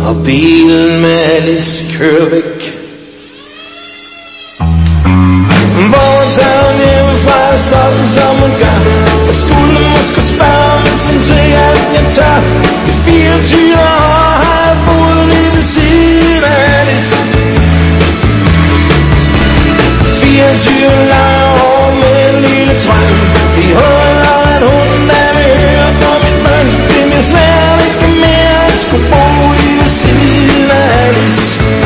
av bilen med Liskøvik. Våren hjemmefra sådan som en gang. Jeg skulle måske spørge, men sådan ser jeg, at jeg tør. I 24 år har jeg boet lige ved siden af Alice. 24 lange år med en lille drøm. Vi holder at hunden, der vil høre på mit møn. Det bliver svært ikke mere at skulle bo lige ved siden af Alice.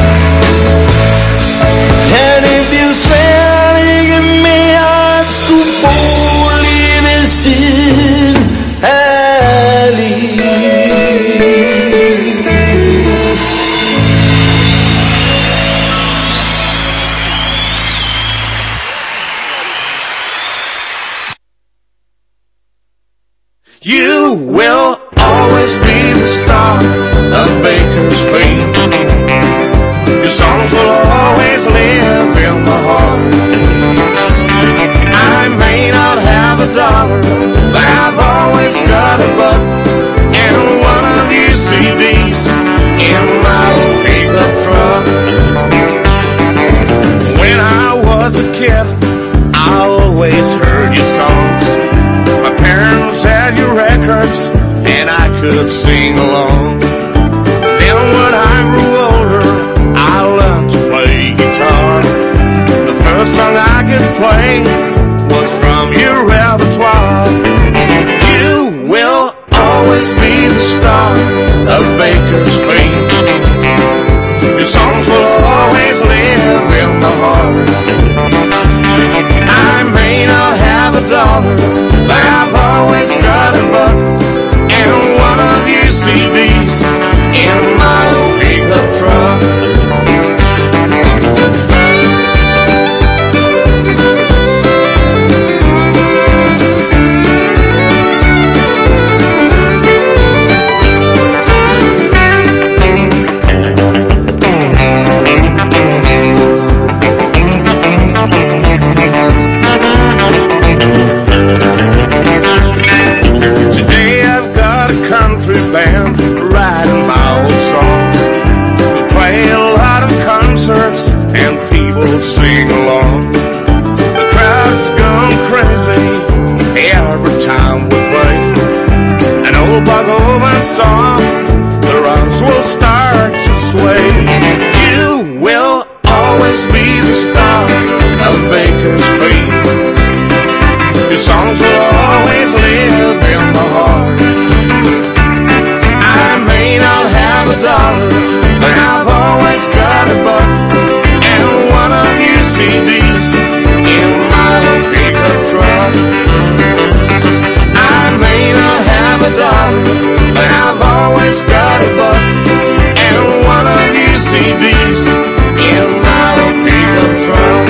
Ja, det bliver svært ikke mere at skulle bo lige ved siden af Alice. You will always be the star of Bakersfield. Your songs will always live in my heart. I may not have a dollar, but I've always got a buck and one of your CDs in my old pickup truck. When I was a kid, I always heard your songs. My parents had your records and I could sing along. Then when I grew older, I learned to play guitar. The first song I could play was from your repertoire. You will always be the star of Bakersfield. Your songs will always live in my heart. I may not have a dollar, but I've always got a buck and one of your CDs in my old pickup truck. Band writing my old songs. We play a lot of concerts and people sing along. The crowd's gone crazy every time we play an old Buck Owens song. The drums will start to sway. You will always be the star of Bakersfield. Your songs will always live in my heart. Dollar, but I've always got a buck and one of your CDs in my old pickup truck. I may not have a dollar, but I've always got a buck and one of your CDs in my old pickup truck.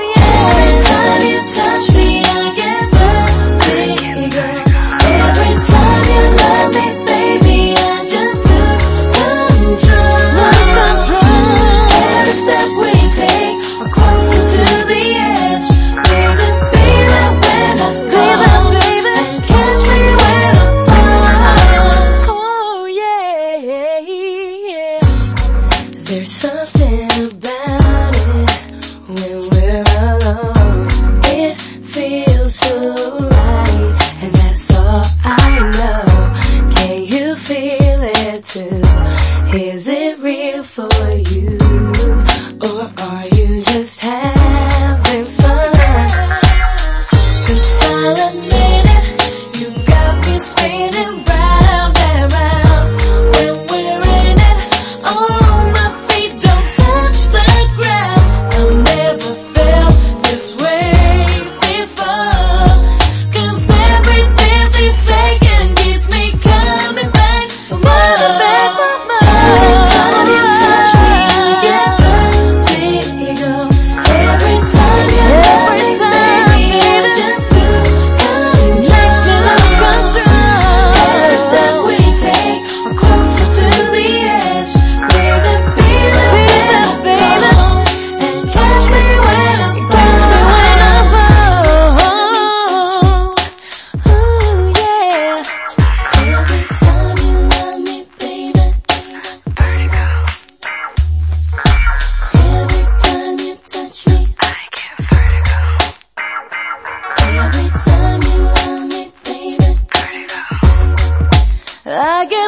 Every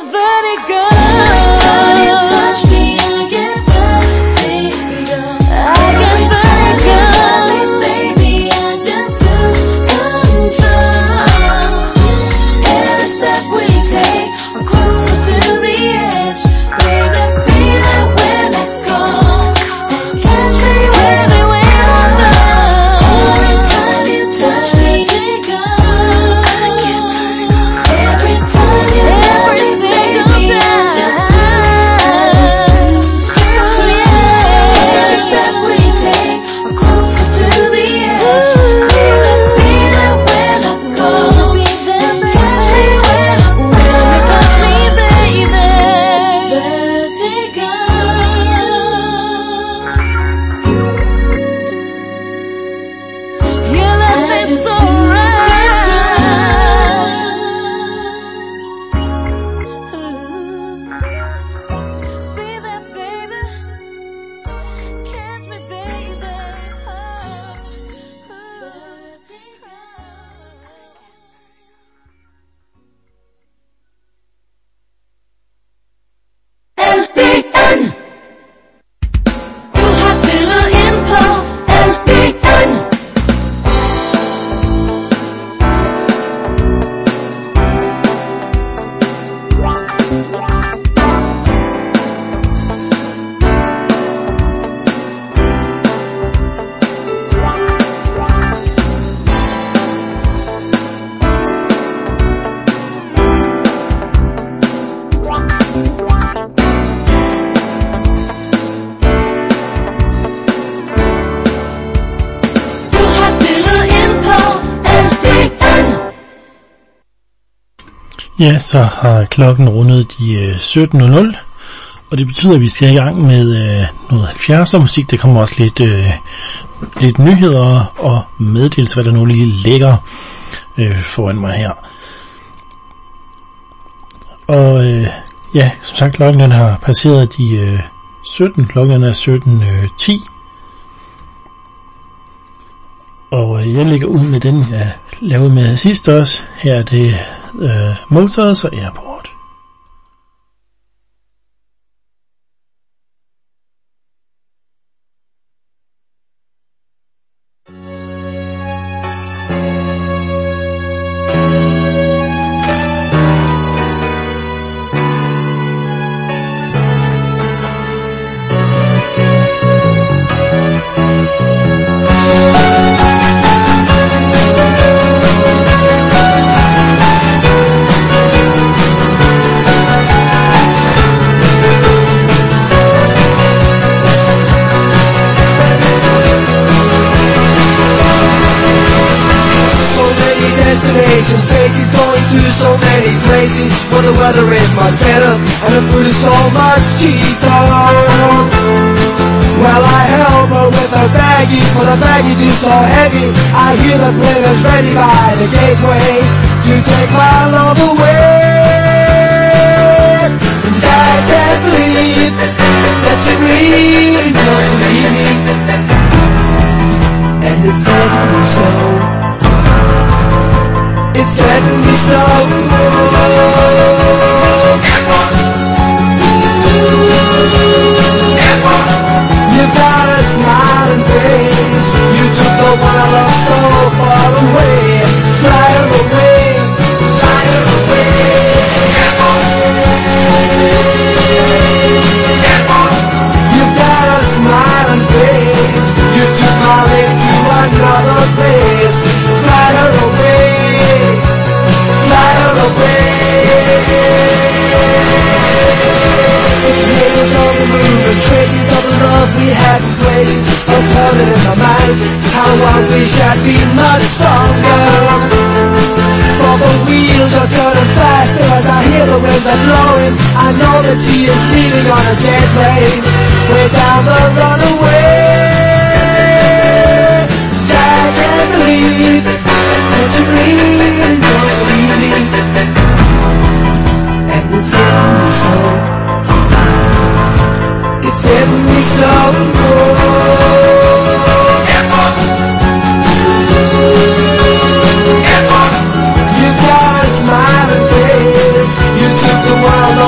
Ja, så har klokken rundet de 17.00, og det betyder, at vi skal i gang med noget 70'er musik. Der kommer også lidt nyheder og meddelelse, hvad der nu lige ligger foran mig her. Og ja, som sagt, klokken den har passeret de 17. Klokken er 17.10. Og jeg lægger ud med den, jeg lavede med sidst også. Her er det Motors og Airport. Faces going to so many places where the weather is much better and the food is so much cheaper. Well, I help her with her baggage, for the baggage is so heavy. I hear the players ready by the gateway to take my love away. And I can't believe that she really wants to leave me, and it's getting me so. It's getting me so. You got a smiling face. You took the one I love so far away. Fly her away, fly her away. You got a smiling face. You took my life to another place. Fly her away. Neighbors on the moon, the traces of the love we had in places are turning in my mind. How I wish I'd be much stronger. For the wheels are turning faster as I hear the winds are blowing. I know that she is leaving on a jet plane, way down the runaway. I can't believe that you really don't leave me, and it's getting me so. It's getting me so. Airport. Airport. You got a smiling face. You took the one I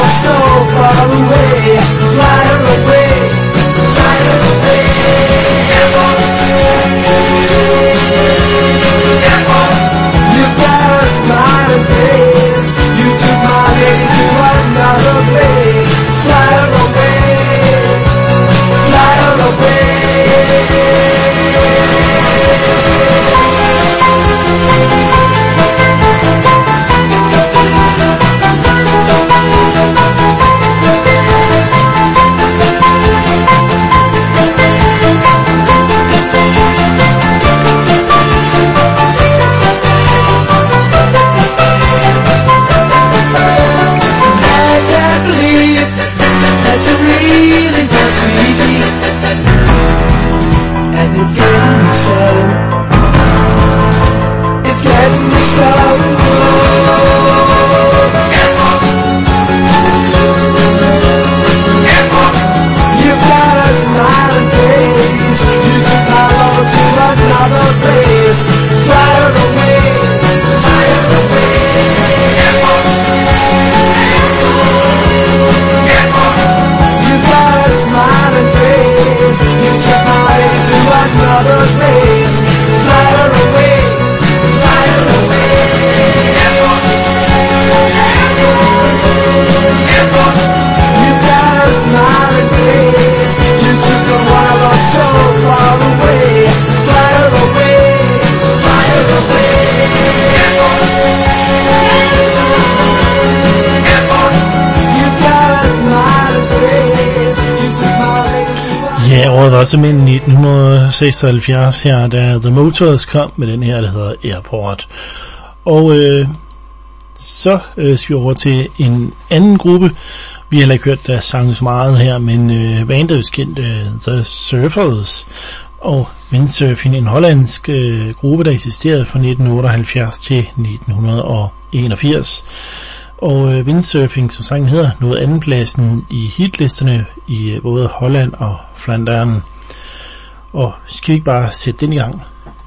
var simpelthen 1976 her, da The Motors kom med den her, der hedder Airport. Og så skal vi over til en anden gruppe. Vi har heller ikke hørt deres sange så meget her, men bandet er kendt, The Surfers. Og Windsurfing, en hollandsk gruppe, der eksisterede fra 1978 til 1981. Og Windsurfing, som sangen hedder, nåede andenpladsen i hitlisterne i både Holland og Flandern. Og skal vi ikke bare sætte den i gang?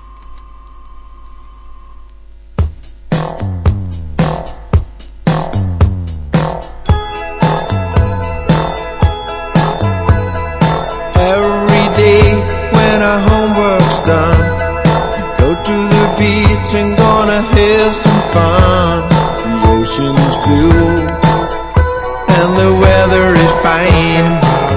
Every day when our homework's done, go to the beach and gonna have some fun. The ocean's blue and the weather is fine,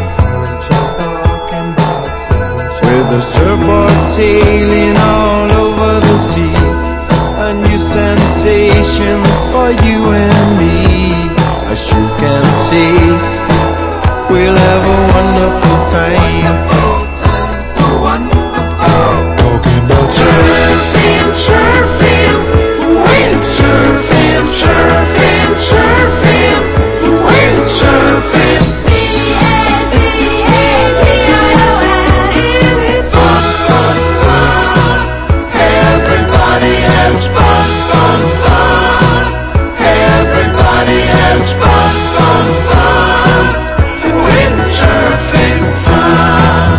with the surfboard sailing all over the sea. A new sensation for you and me. As you can see, we'll have a wonderful time. Talking about surfing, surfing, windsurfing, surfing, surfing, windsurfing. Fun, fun, fun. Everybody has fun, fun, fun. Everybody has fun, fun, fun. Windsurfing fun.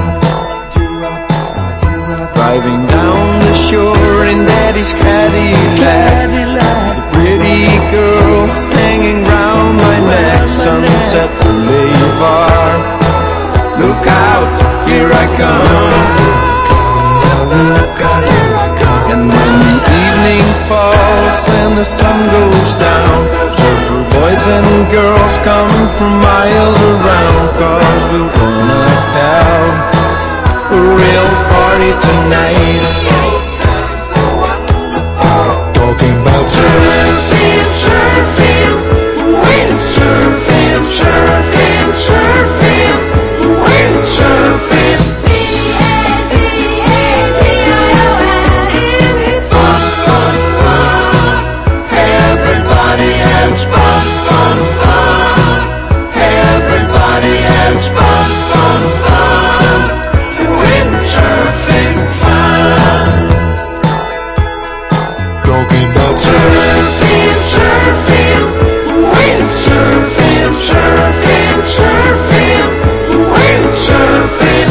Driving down the shore in Daddy's Cadillac, the pretty girl hanging round my neck. Sunset Boulevard, look out, here I come. And when the evening falls and the sun goes down, surfer boys and girls come from miles around, 'cause we're gonna have a real party tonight. Talking about surfing, surfing, windsurfing, surfing, surfing, windsurfing. Fun, fun, fun. Everybody has fun, fun, fun. Everybody has fun, fun, fun. Windsurfing fun. Talking about surfing, surfing, windsurfing, surfing, surfing, windsurfing.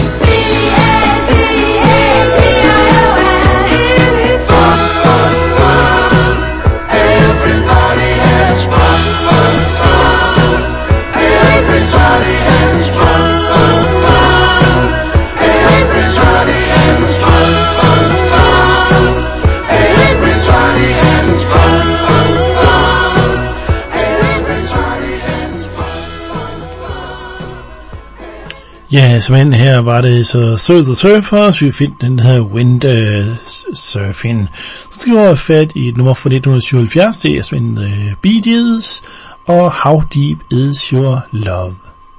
Fun, fun, fun. Everybody has fun, fun, fun. Everybody has fun, fun, fun. Everybody has fun, fun, fun. Everybody has fun, fun, fun. Everybody has fun, fun, fun. Ja, som her var det så The Surfers, vi finder den her Windsurfing. Så skal vi have fat i et nummer fra 1977, det er Svend The Bee Gees, og How Deep Is Your Love.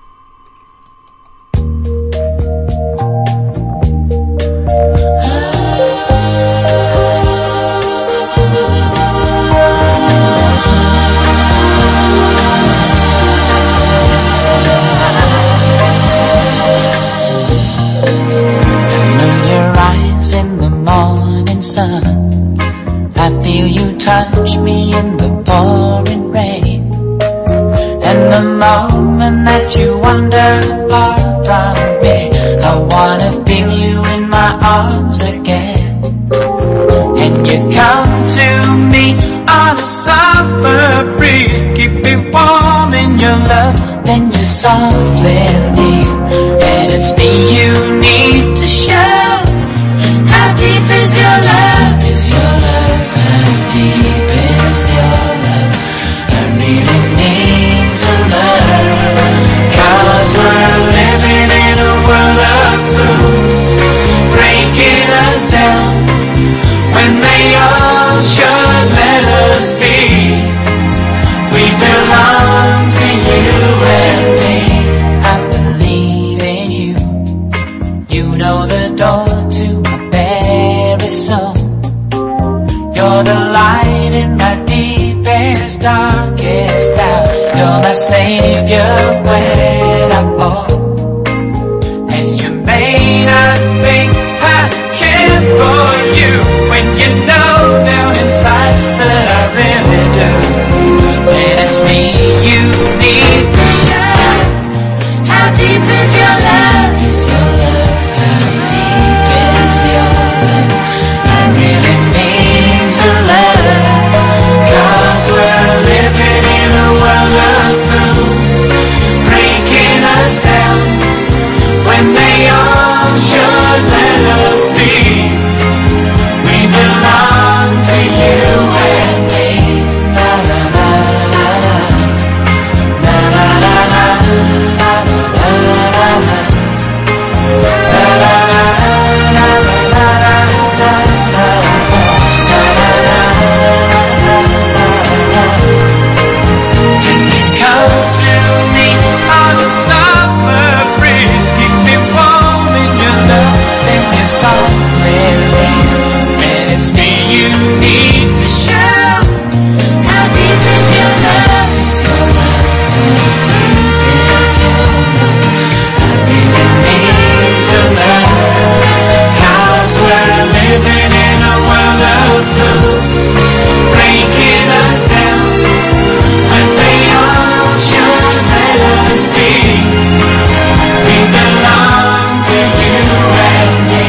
Morning sun, I feel you touch me in the pouring rain, and the moment that you wander far from me, I wanna feel you in my arms again. And you come to me on a summer breeze, keep me warm in your love, then you softly leave, and it's me you need to show. How deep is your love? Is your love? How deep is your love? I really need to learn, 'cause we're living in a world of fools, breaking us down when they all should let us be. We belong to you and me. I believe in you. darkest hour. You're my savior when I fall. And you may not think I care for you when you know down inside that I really do. When it's me you need to show. How deep is your love? Is your love? How deep is your love? I really mean to love. 'Cause we're living in a world of fools, breaking us down when they all should let us be. We belong to you and me. La la la la la, la la la la, la la la la, la la la la la la. Can you come to me on the summer breeze? Keep me warm in your love and your softly leave. And it's me you need to show. How deep is your love? Is your love? How deep is your love? I really need to love. 'Cause we're living in a world of fools, breaking us down when they all should let us be. We belong to you and me.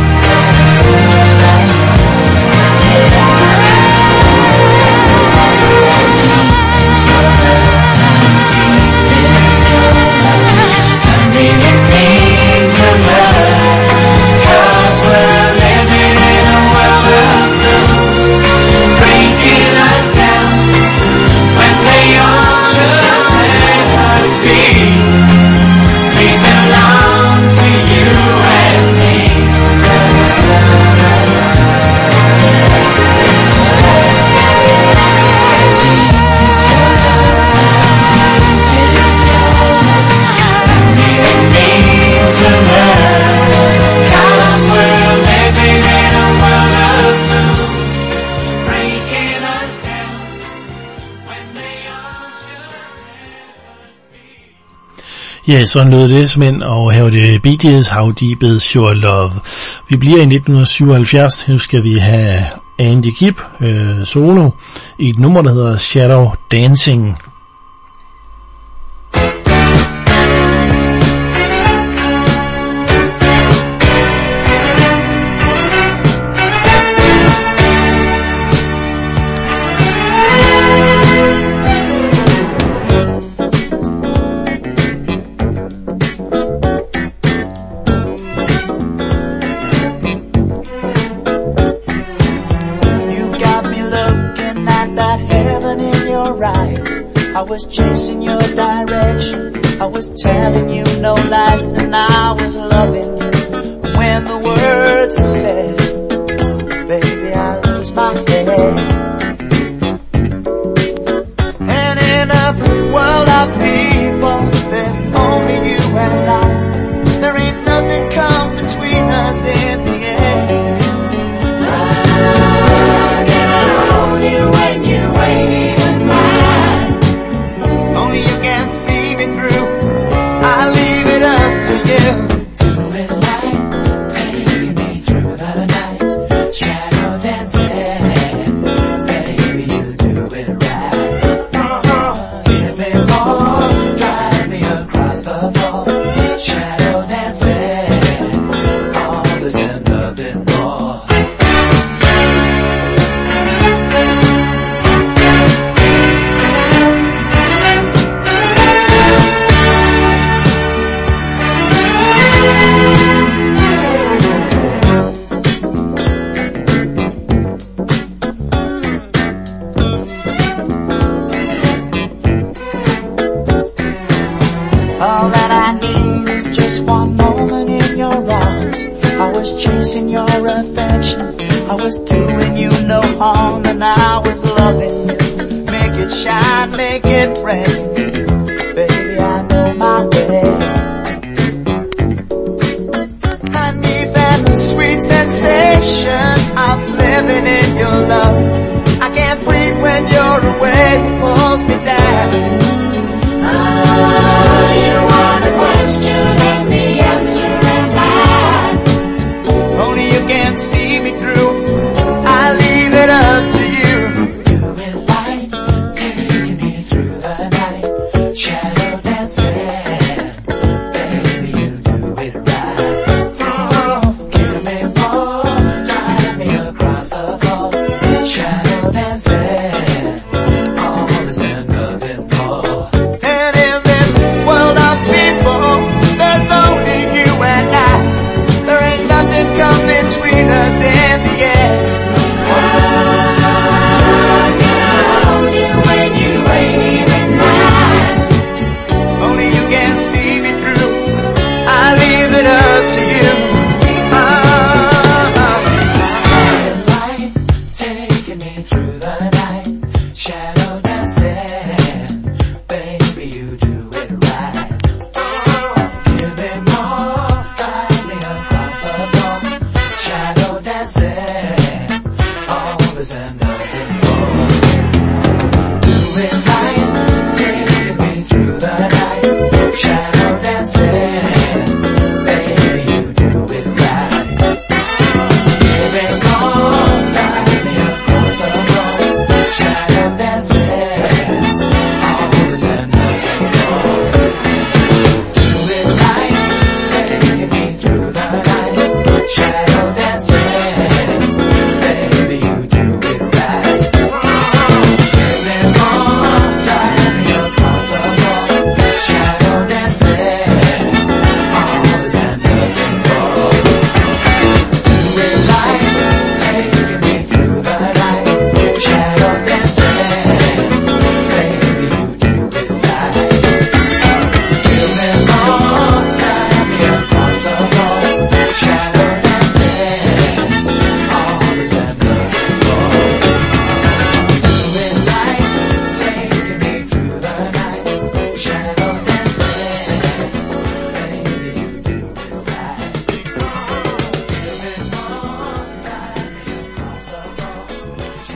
Ja, sådan lød det simpelthen, og her var det Bee Gees, How Deep Is Your Love. Vi bliver i 1977, nu skal vi have Andy Gibb solo i et nummer, der hedder Shadow Dancing. I was chasing your direction, I was telling you no lies, and I was loving you. When the words are said, baby, I lose my head. And in a world of people, there's only you and I. There ain't nothing come between us in the end. Can I hold you when you're waiting? To you. Do it right, take me through the night, shadow dancing, baby you do it right. Give me more, drive me across the floor, shadow dancing, all this and nothing more. All that I need is just one moment in your arms. I was chasing your affection, I was doing you no harm, and I was loving you. Make it shine, make it rain, baby I know my way. I need that sweet sensation of living in your love. I can't breathe when you're away.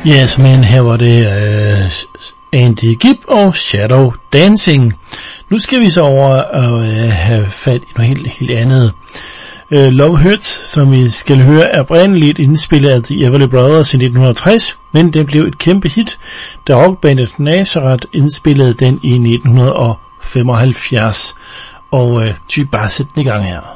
Ja, som en her var det Andy Gibb og Shadow Dancing. Nu skal vi så over og have fat i noget helt andet. Love Hurts, som vi skal høre, er oprindeligt indspillet af The Everly Brothers i 1960, men det blev et kæmpe hit, da rockbandet Nazareth indspillede den i 1975. Og typ bare sæt den i gang her.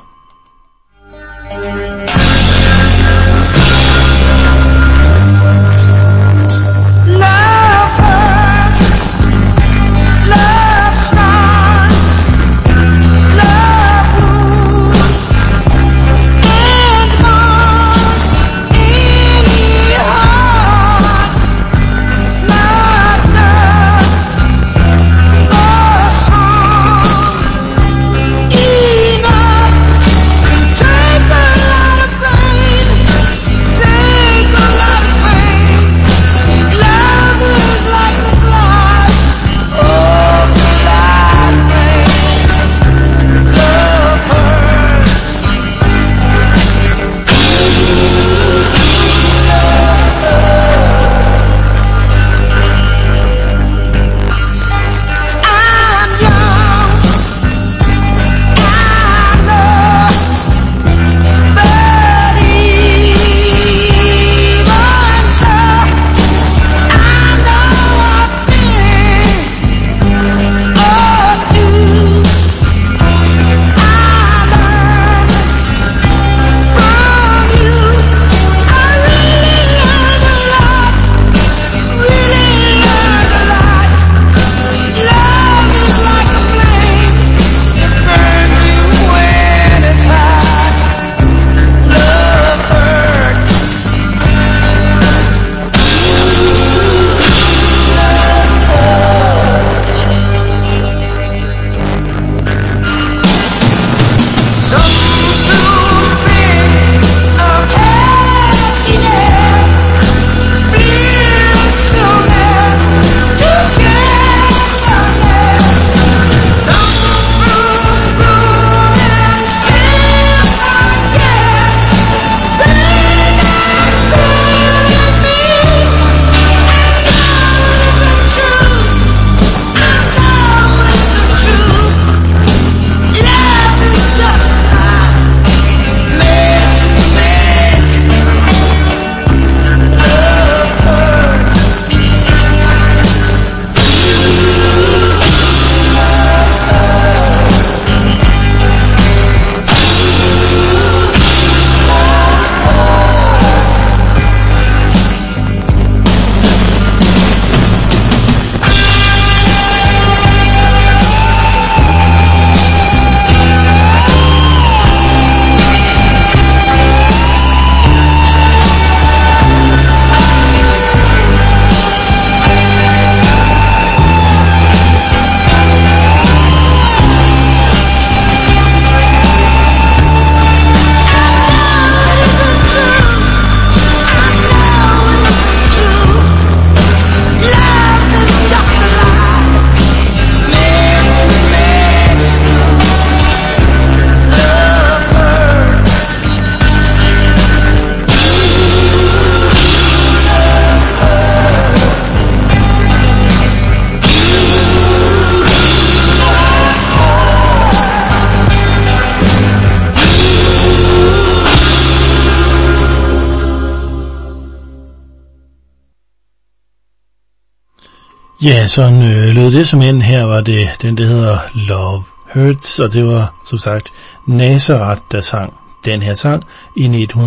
Ja, sådan lød det som end. Her var det den, der hedder Love Hurts, og det var som sagt Nazareth, der sang den her sang i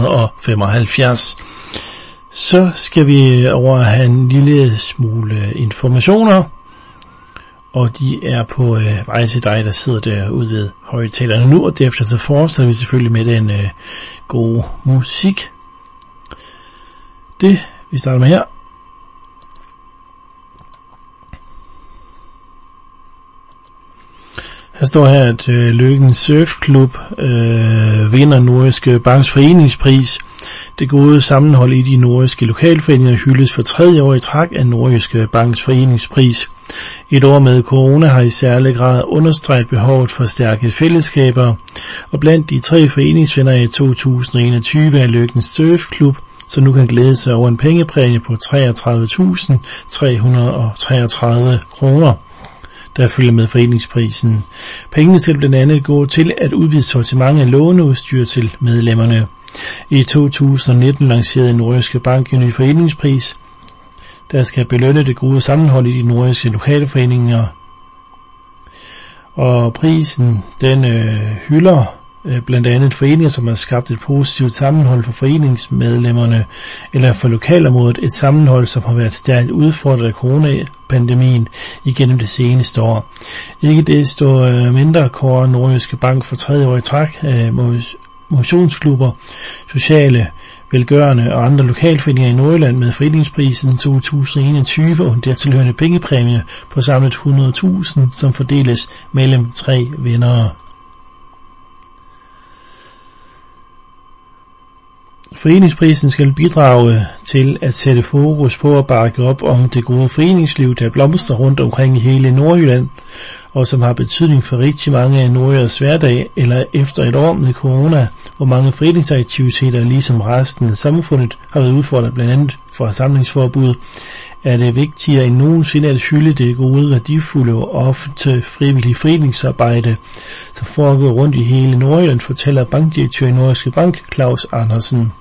1975. Så skal vi over have en lille smule informationer, og de er på vej til dig, der sidder derude ved højtalerne nu, og derefter så fortsætter vi selvfølgelig med den gode musik. Det vi starter med her. Der står her, at Løkken Surfklub vinder Nordjyske Banks foreningspris. Det gode sammenhold i de nordjyske lokalforeninger hyldes for 3. år i træk af Nordjyske Banks foreningspris. Et år med corona har i særlig grad understreget behovet for stærke fællesskaber, og blandt de 3 foreningsvinder i 2021 er Løkken Surfklub som nu kan glæde sig over en pengepræmie på 33.333 kroner, der følger med foreningsprisen. Pengene skal blandt andet gå til at udvide sortimentet af låneudstyr til medlemmerne. I 2019 lancerede Nordjyske Bank en ny foreningspris, der skal belønne det gode sammenhold i de nordjyske lokalforeninger. Og prisen, den hylder blandt andet foreninger, som har skabt et positivt sammenhold for foreningsmedlemmerne, eller for lokalområdet et sammenhold, som har været stærkt udfordret af coronapandemien igennem det seneste år. Ikke desto mindre kårer Nordjyske Bank for 3. år i træk motionsklubber, sociale, velgørende og andre lokalforeninger i Nordjylland med foreningsprisen 2021 og en dertilhørende pengepræmie på samlet 100.000, som fordeles mellem 3 vindere. Foreningsprisen skal bidrage til at sætte fokus på at bakke op om det gode foreningsliv, der blomstrer rundt omkring i hele Nordjylland, og som har betydning for rigtig mange af nordjyders hverdag, eller efter et år med corona, hvor mange foreningsaktiviteter, ligesom resten af samfundet, har været udfordret blandt andet for forsamlingsforbud, er det vigtigere end nogensinde at hylde det gode, værdifulde og ofte frivillige foreningsarbejde, som foregår rundt i hele Nordjylland, fortæller bankdirektør i Nordjyske Bank, Claus Andersen.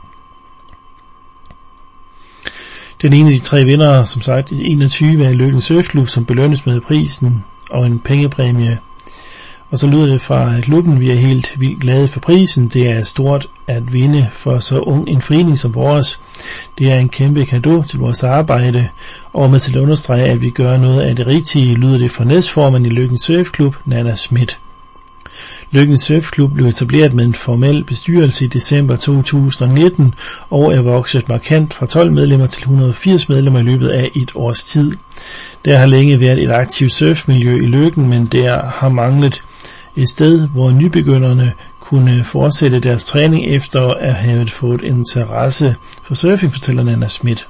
Den ene af de 3 vindere, som sagt, i 21 er Løkken Surfklub, som belønnes med prisen og en pengepræmie. Og så lyder det fra klubben: vi er helt vildt glade for prisen. Det er stort at vinde for så ung en forening som vores. Det er en kæmpe cadeau til vores arbejde, og med til at understrege, at vi gør noget af det rigtige, lyder det fra næstformand i Løkken Surfklub, Nana Schmidt. Løkken Surfklub blev etableret med en formel bestyrelse i december 2019 og er vokset markant fra 12 medlemmer til 180 medlemmer i løbet af et års tid. Der har længe været et aktivt surfmiljø i Løkken, men der har manglet et sted, hvor nybegynderne kunne fortsætte deres træning efter at have fået interesse for surfing, fortæller Nana Schmidt.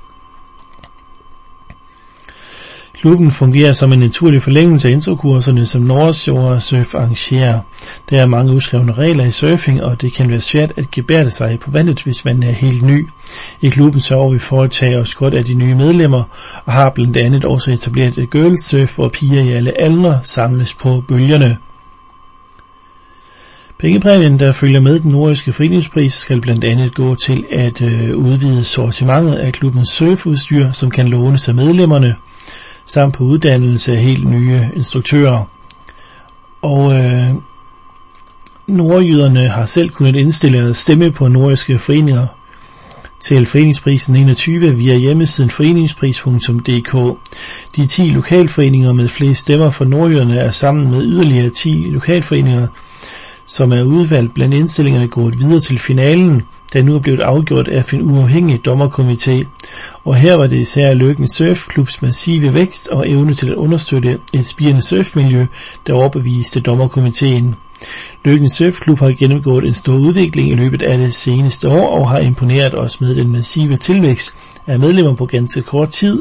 Klubben fungerer som en naturlig forlængelse af introkurserne, som North Shore Surf arrangerer. Der er mange uskrevne regler i surfing, og det kan være svært at gebærde sig på vandet, hvis man er helt ny. I klubben sørger vi for at tage os godt af de nye medlemmer, og har blandt andet også etableret et girls surf, hvor piger i alle aldre samles på bølgerne. Pengepræmien, der følger med den nordjyske foreningspris, skal blandt andet gå til at udvide sortimentet af klubbens surfudstyr, som kan lånes af medlemmerne, samt på uddannelse af helt nye instruktører. Og nordjyderne har selv kunnet indstille at stemme på nordjyske foreninger til foreningsprisen 21 via hjemmesiden foreningspris.dk. De 10 lokalforeninger med flest stemmer for nordjyderne er sammen med yderligere 10 lokalforeninger, som er udvalgt blandt indstillingerne, gået videre til finalen, der nu er blevet afgjort af en uafhængig dommerkomité. Og her var det især Løkken Surfklubs massive vækst og evne til at understøtte et spirende surfmiljø, der overbeviste dommerkomiteen. Løkken Surfklub har gennemgået en stor udvikling i løbet af det seneste år og har imponeret os med den massive tilvækst af medlemmer på ganske kort tid.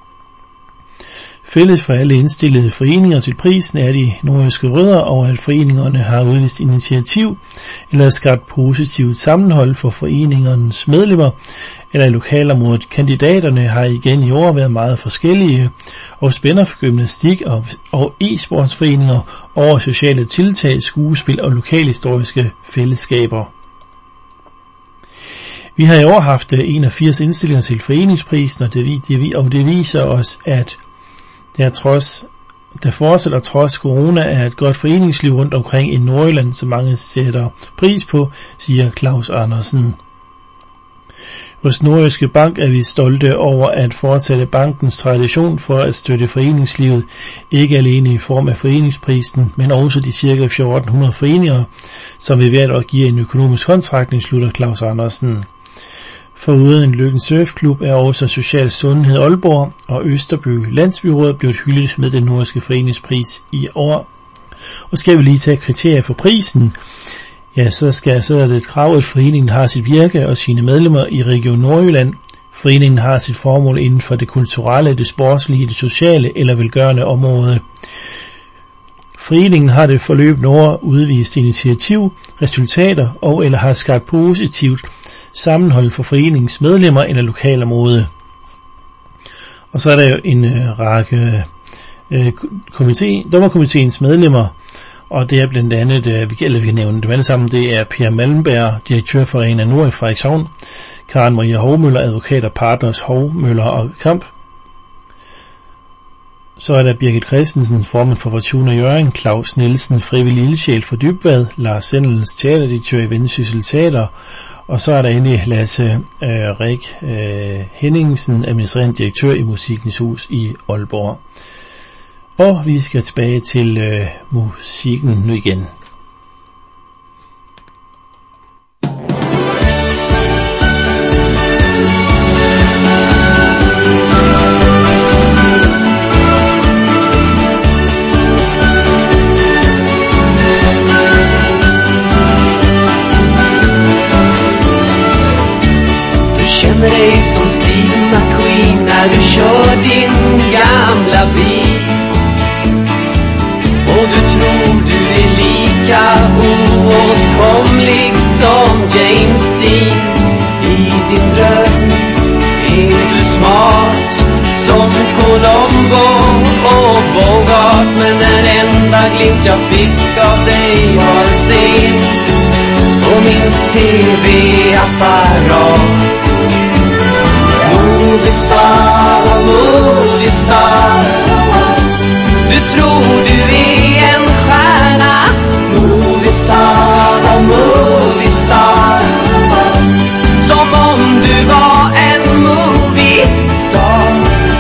Fælles for alle indstillede foreninger til prisen er de nordjyske rødder, og at foreningerne har udvist initiativ eller skabt positivt sammenhold for foreningernes medlemmer eller i lokalområdet. Kandidaterne har igen i år været meget forskellige og spænder for gymnastik og e-sportsforeninger over sociale tiltag, skuespil og lokalhistoriske fællesskaber. Vi har i år haft 81 indstillinger til foreningsprisen, og det viser os, at der fortsat og trods corona er et godt foreningsliv rundt omkring i Nordjylland, som mange sætter pris på, siger Claus Andersen. Hos Nordjyske Bank er vi stolte over at fortsætte bankens tradition for at støtte foreningslivet, ikke alene i form af foreningsprisen, men også de ca. 1400 foreninger, som vi hvert år giver en økonomisk håndsrækning, slutter Claus Andersen. Foruden Løkken Surfklub er også Social Sundhed Aalborg og Østerby Landsbyråd blevet hyldet med den nordiske foreningspris i år. Og skal vi lige tage kriterier for prisen, ja, så er det et krav, at foreningen har sit virke og sine medlemmer i Region Nordjylland. Foreningen har sit formål inden for det kulturelle, det sportslige, det sociale eller velgørende område. Foreningen har det forløbende år udvist initiativ, resultater og eller har skabt positivt sammenhold for foreningens medlemmer eller lokalområde. Og så er der jo en række dommerkomiteens medlemmer, og det er blandt andet, vi kan nævne dem alle sammen, det er Per Malmberg, direktør for Arena Nord i Frederikshavn, Karen Maria Hovmøller, advokat og partners Hovmøller og Kamp. Så er der Birgit Christensen, formand for Fortuna Hjørring, Claus Nielsen, frivillig ildsjæl for Dybvad, Lars Sendels, teaterdirektør i Vendsyssel Teater, og så er der endelig Lasse Rik Henningsen, administrerende direktør i Musikkens Hus i Aalborg. Og vi skal tilbage til musikken nu igen. Känner dig som Steve McQueen när du kör din gamla bil. Och du tror du är lika oåtkomlig som James Dean. I din dröm är du smart som Colombo och Bogart. Men den enda glimt jag fick av dig var sen på min TV-apparat. Movie star, du tror du är en stjärna. Movie star, som om du var en movie star.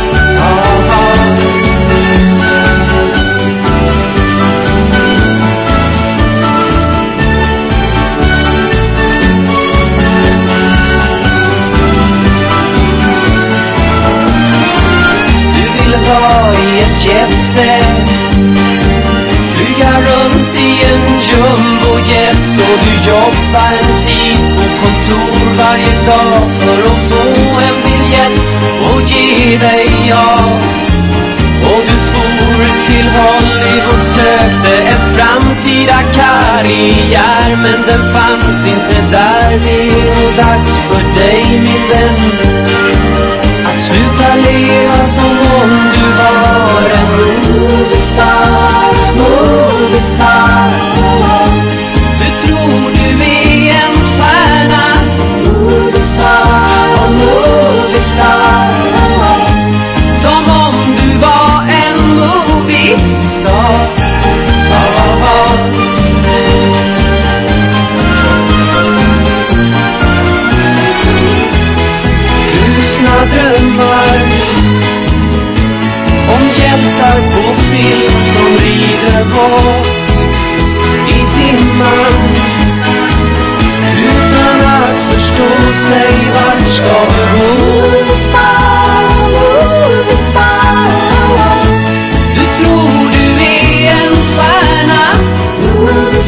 I ett jetset, flyga runt i en jumbojet, så du jobbar en tid på kontor varje dag för att få en biljett och ge dig av. Och du for till Hollywood, sökte en framtida karriär, men den fanns inte där. Det är dags för dig, min vän, att sluta leva som om du var en movie star. Du tror du är en stjärna. Movie star, som om du var en movie star. Drömmar om hjältar på film som rider bort i dimman utan att förstå sig vart ska vi gå. Movie star, du tror du är en stjärna. Movie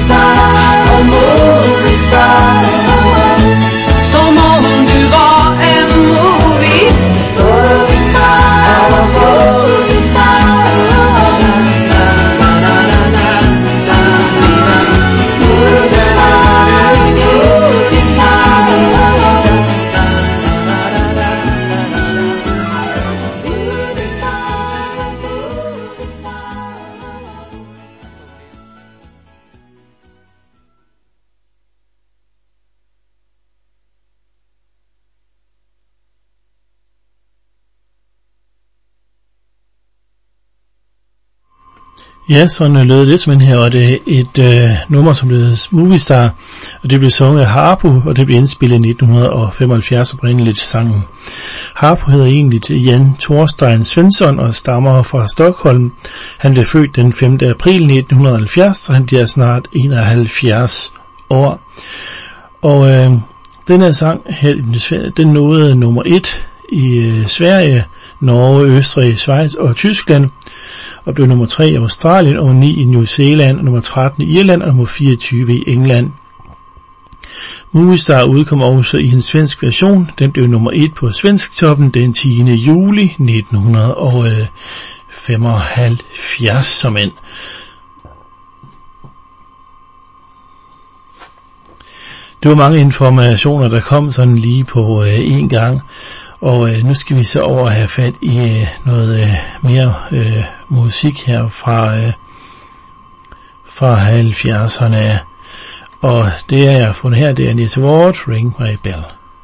star, som om du var en movie star. Ja, sådan lød det simpelthen her, og det er et nummer, som hedder Movie Star, og det blev sunget af Harpo, og det blev indspillet i 1975 oprindeligt sangen. Harpo hedder egentlig Jan Thorstein Svensson og stammer fra Stockholm. Han blev født den 5. april 1970, så han bliver snart 71 år. Og den her sang, den nåede nummer 1 i Sverige, Norge, Østrig, Schweiz og Tyskland, og blev nummer 3 i Australien, og 9 i New Zealand, nummer 13 i Irland og nummer 24 i England. Movie Star udkom også i en svensk version. Den blev nummer 1 på svensk toppen den 10. juli 1975 som end. Det var mange informationer, der kom sådan lige på en gang. Og nu skal vi så over have fat i noget mere musik her fra 70'erne. Og det jeg har fundet her, det er Nita Ward, Ring My Bell.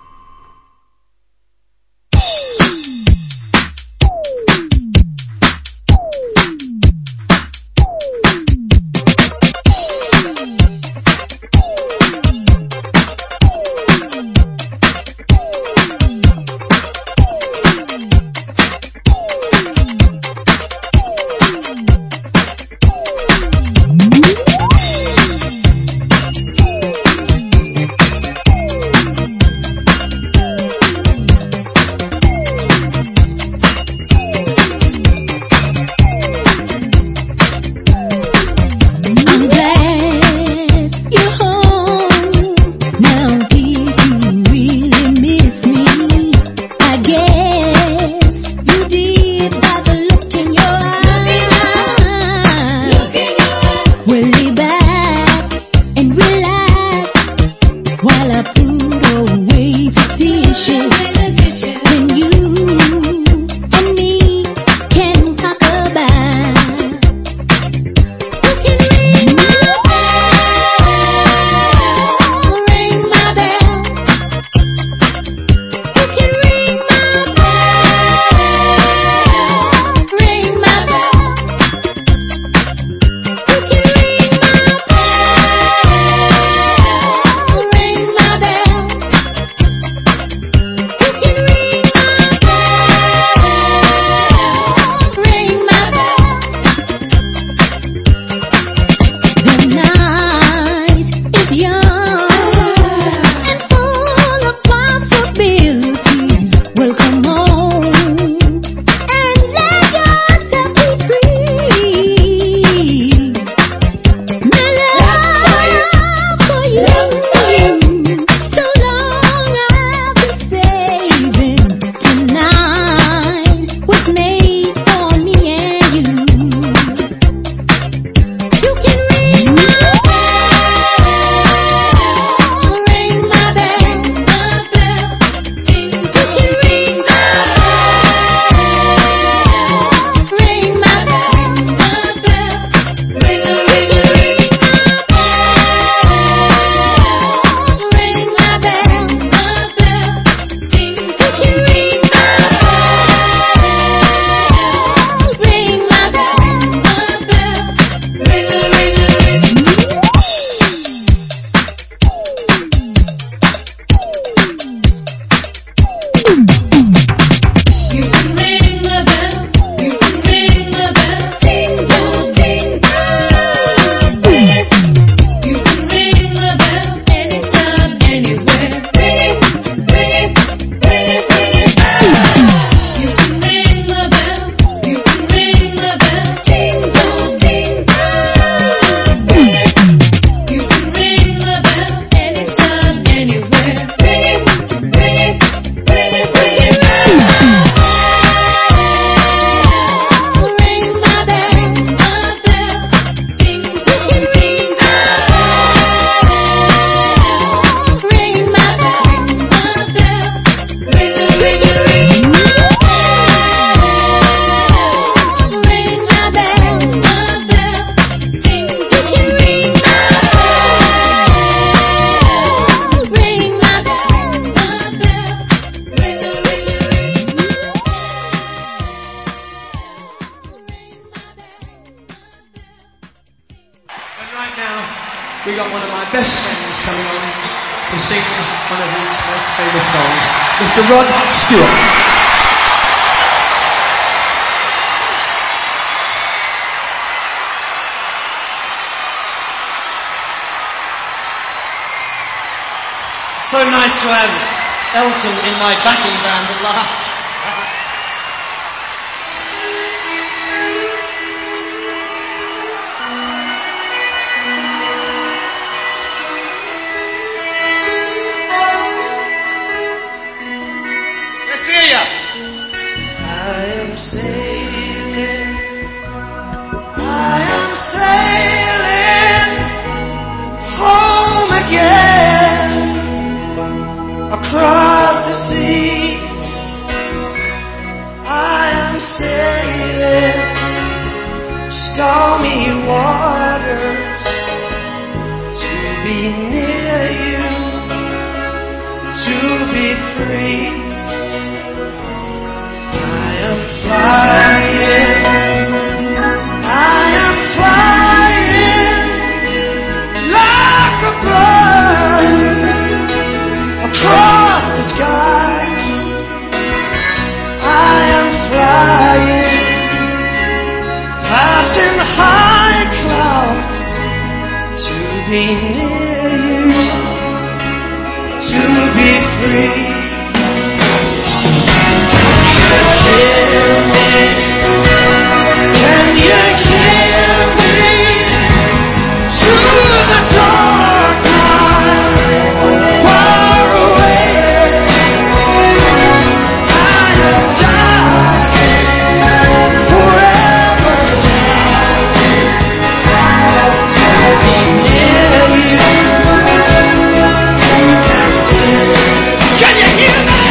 we got one of my best friends coming on to sing one of his most famous songs, Mr. Rod Stewart. So nice to have Elton in my backing band at last. Let's hear ya. I am sailing, I am sailing home again. across the sea. I am sailing stormy waters to be near you, to be free. I am flying, I am flying like a bird across the sky. I am flying, passing high clouds to be near you, to be free. Can you hear me through the dark night, far away? I am dying forever to be near you. Can you hear me?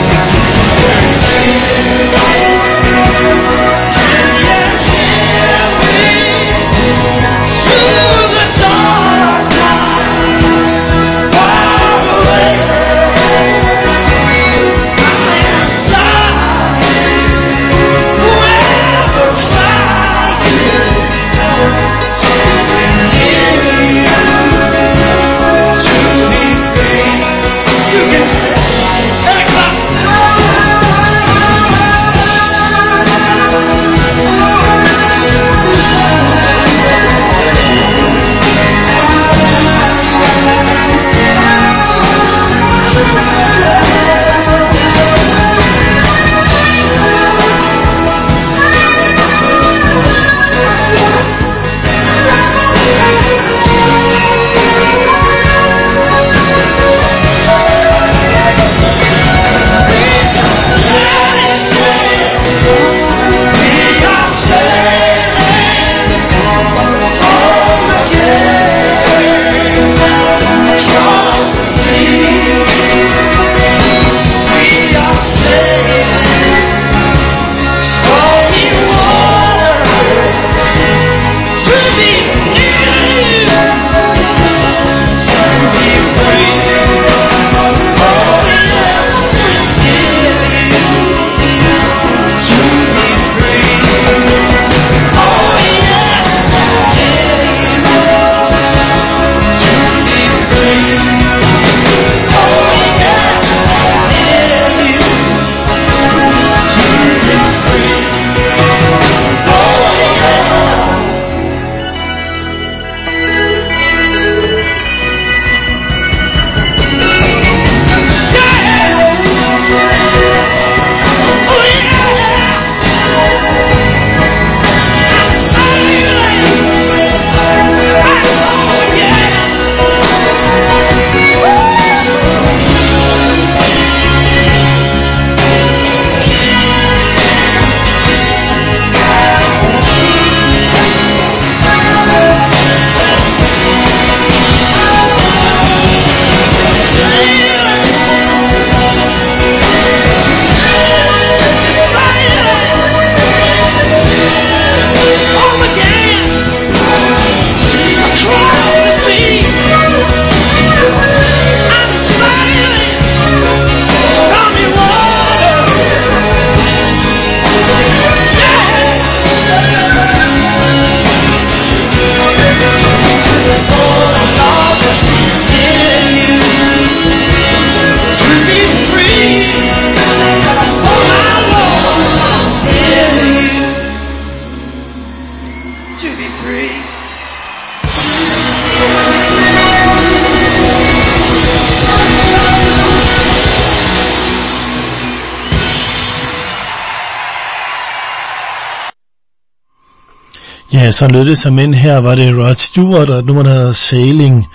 Ja, så lød det som ind her, var det Rod Stewart, og nummeret hedder Sailing.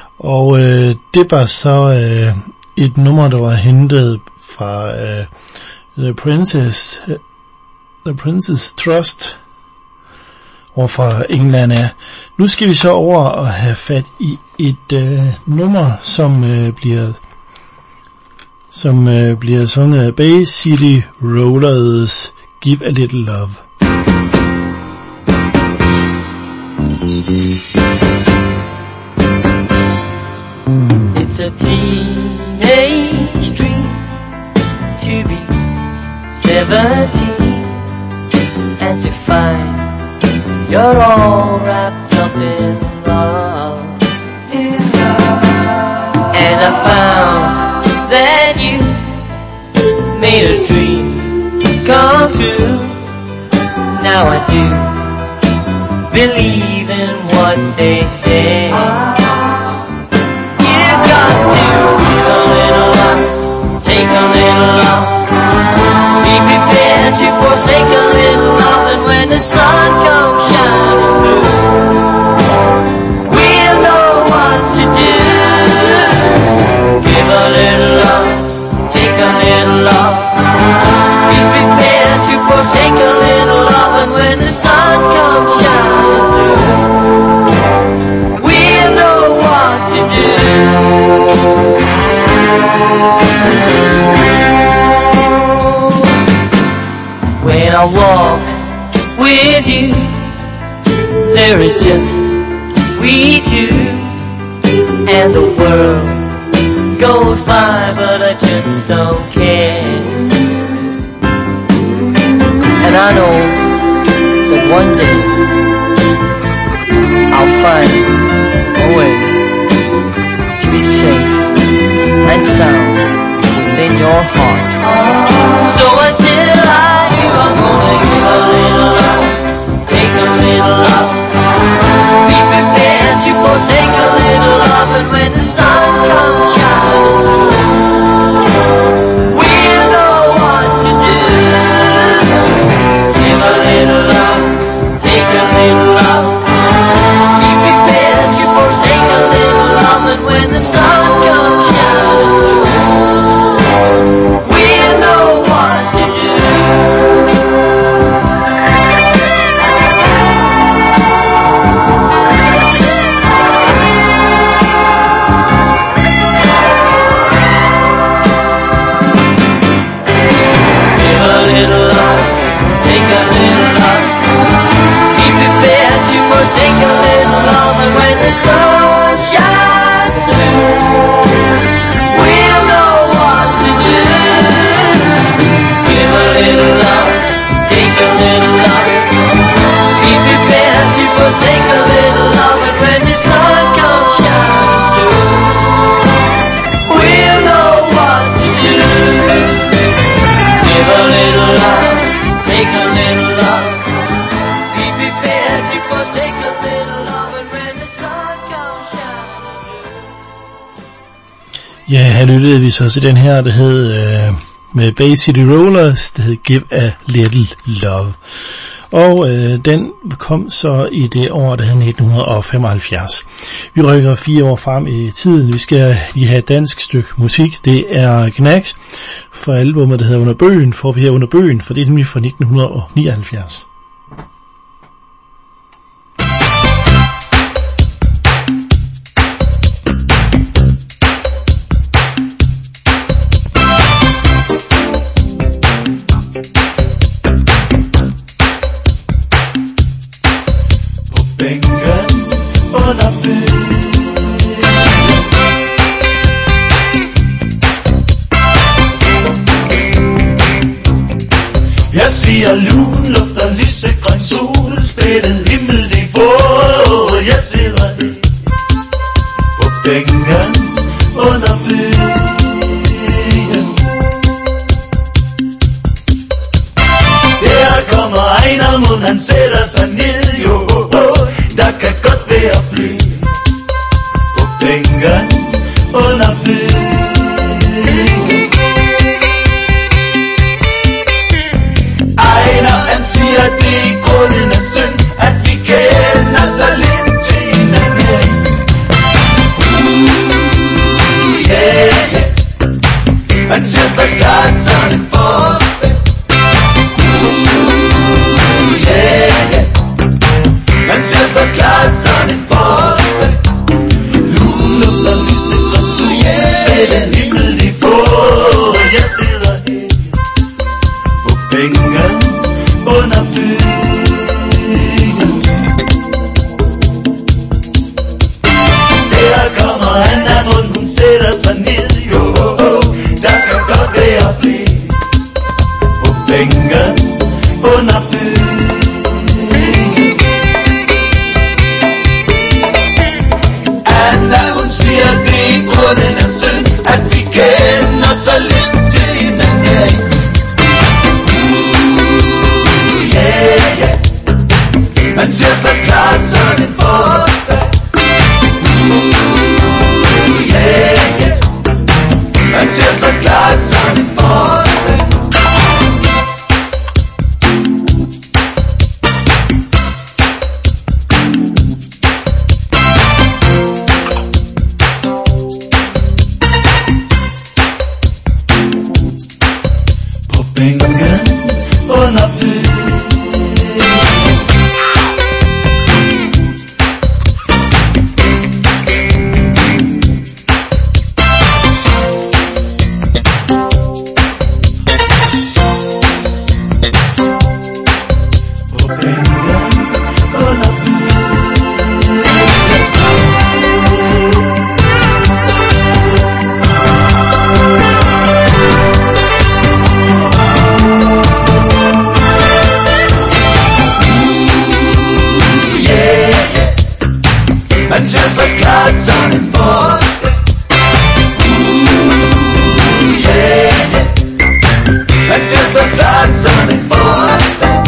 Og det var så et nummer, der var hentet fra The Princess Trust, og fra England af. Nu skal vi så over og have fat i et nummer, som bliver som bliver sunget af Bay City Rollers Give a Little Love. It's a teenage dream to be 17 and to find you're all wrapped up in love. And I found that you made a dream come true. Now I do believe in what they say. You've got to give a little love, take a little love. Be prepared to forsake a little love, and when the sun comes shining through, we'll know what to do. Give a little love, take a little love. Be prepared to forsake a little love, and when the sun comes shining through, we'll know what to do. When I walk with you, there is just we two, and the world goes by, but I just don't care. And I know that one day I'll find a way to be safe and sound within your heart. So until I do, I'm gonna give a little love, take a little love. Be prepared to forsake a little love, and when the sun comes shining through, we'll know what to do. Give a little love, take a little love. Be prepared to forsake a little love, and when the sun comes shining through, we'll know what to do. Take a little love, and when the sun shines through, we'll know what to do. Give a little love, take a little love. Be prepared to forsake a little love, and when the sun comes shining through, we'll know what to do. Give a little love, take a little love. Be prepared to forsake a little love, and when the sun comes shining through. Ja, her lyttede vi så til den her, der hed med Bay City Rollers, der hed Give a Little Love. Og den kom så i det år, der hed 1975. Vi rykker 4 år frem i tiden. Vi skal lige have et dansk stykke musik. Det er Knags fra albumet, der hedder Under Bøgen, får vi her Under Bøgen, for det er nemlig fra 1979. Jeg siger lun, luft og lysegrøn sol, spillet himmelniveau. Jeg sidder her på bænken under byen. Der kommer Ejner Mund, han sætter sig ned, jo, der kan godt være fly på bænken under byen. Han siger, det er grunden af synd, at vi kender så lidt til hinanden. Yeah. Han siger så klart sådan en forspil. Yeah. Han siger så klart sådan en forspil. Lun, luft og lysegrøn sol, spil en himmel i få. Man ser så klart sådan en forårsdag. Yeah, yeah. Man ser så klart sådan en forårsdag. På bænken under byen. Man ser så klart sådan en forårsdag. Yeah, yeah. Man ser så klart sådan en forårsdag.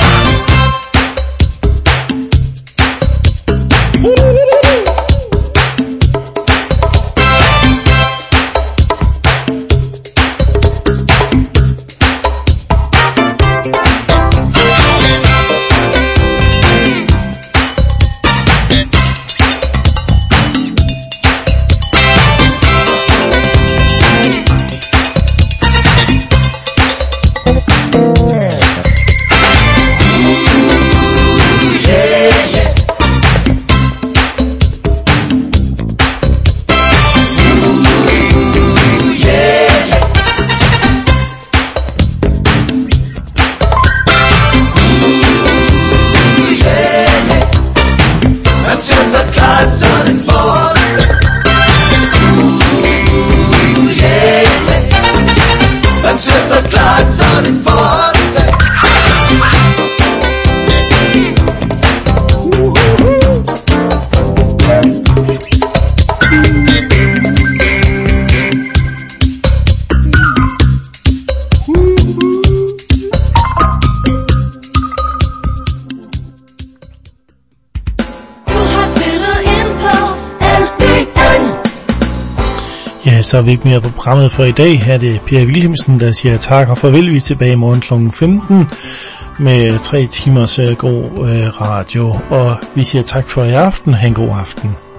Så er vi ikke mere på programmet for i dag. Her er det Per Wilhelmsen, der siger tak og farvel. Vi er tilbage i morgen kl. 15 med 3 timers god radio. Og vi siger tak for i aften. Ha' en god aften.